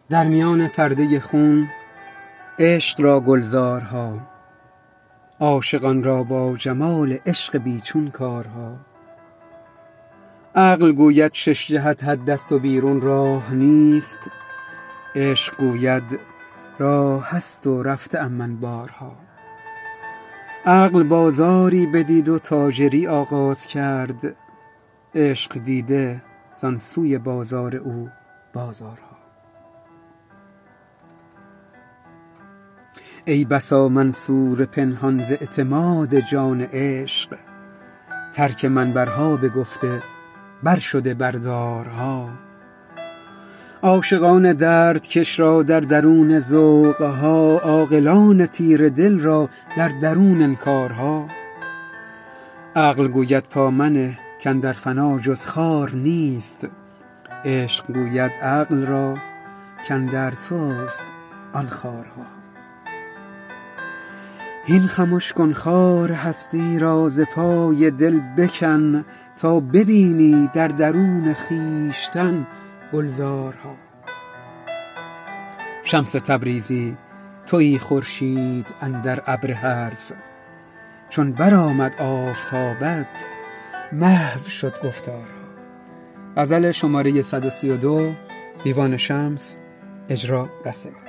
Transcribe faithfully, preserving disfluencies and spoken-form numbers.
در میان پرده خون عشق را گلزارها، عاشقان را با جمال عشق بیچون کارها. عقل گوید شش جهت حد است و بیرون راه نیست، عشق گوید راه هست و رفته ام من بارها. عقل بازاری بدید و تاجری آغاز کرد، عشق دیده زان سوی بازار او بازارها. ای بسا منصور پنهان ز اعتماد جان عشق، ترک منبرها بگفته بر شده بردارها. عاشقان دردکش را در درون ذوقها، عاقلان تیره دل را در درون انکارها. عقل گوید پا منه کاندر فنا جز خار نیست، عشق گوید عقل را کاندر توست آن خارها. هین خمش کن خار هستی را ز پای دل بکن، تا ببینی در درون خویشتن گلزارها. شمس تبریزی تویی خورشید اندر ابر حرف، چون برآمد آفتابت محو شد گفتارها. غزل شماره صد و سی و دو، دیوان شمس، اجرا رسول.